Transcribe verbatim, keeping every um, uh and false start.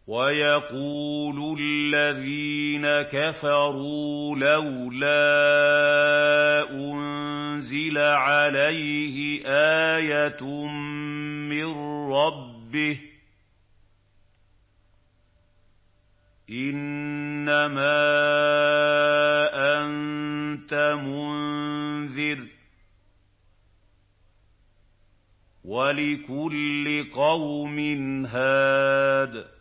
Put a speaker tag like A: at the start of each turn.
A: وَيَقُولُ الَّذِينَ كَفَرُوا لَوْلَا أُنزِلَ عَلَيْهِ آيَةٌ مِّن رَّبِّهِ ۗ إِنَّمَا أَنتَ مُنذِرٌ ۖ وَلِكُلِّ قَوْمٍ هَادٍ